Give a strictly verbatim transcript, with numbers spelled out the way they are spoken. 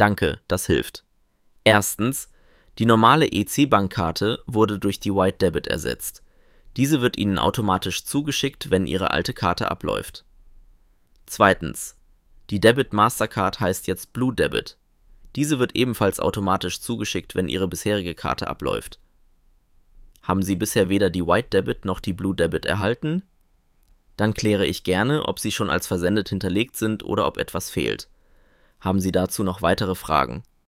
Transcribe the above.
Danke, das hilft. Erstens, die normale E C-Bankkarte wurde durch die White Debit ersetzt. Diese wird Ihnen automatisch zugeschickt, wenn Ihre alte Karte abläuft. Zweitens, die Debit Mastercard heißt jetzt Blue Debit. Diese wird ebenfalls automatisch zugeschickt, wenn Ihre bisherige Karte abläuft. Haben Sie bisher weder die White Debit noch die Blue Debit erhalten? Dann kläre ich gerne, ob sie schon als versendet hinterlegt sind oder ob etwas fehlt. Haben Sie dazu noch weitere Fragen?